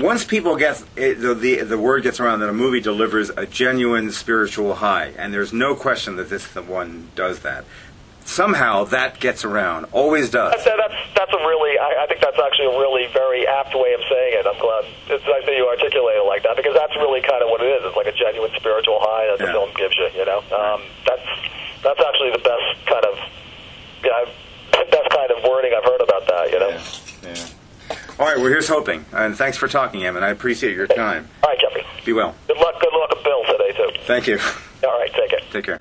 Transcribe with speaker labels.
Speaker 1: Once people get the word gets around that a movie delivers a genuine spiritual high, and there's no question that this one does that. Somehow that gets around, always does.
Speaker 2: That's a really, I think that's actually a really very apt way of saying it. I'm glad it's nice that you articulate it like that, because that's really kind of what it is. It's like a genuine spiritual high that the film gives you. You know, that's actually the best kind of best kind of wording I've heard about that. You know.
Speaker 1: Yeah. All right, well, here's hoping, and thanks for talking, Evan. I appreciate your time.
Speaker 2: All right, Jeffrey.
Speaker 1: Be well.
Speaker 2: Good luck with Bill today too.
Speaker 1: Thank you.
Speaker 2: All right, take it.
Speaker 1: Take care.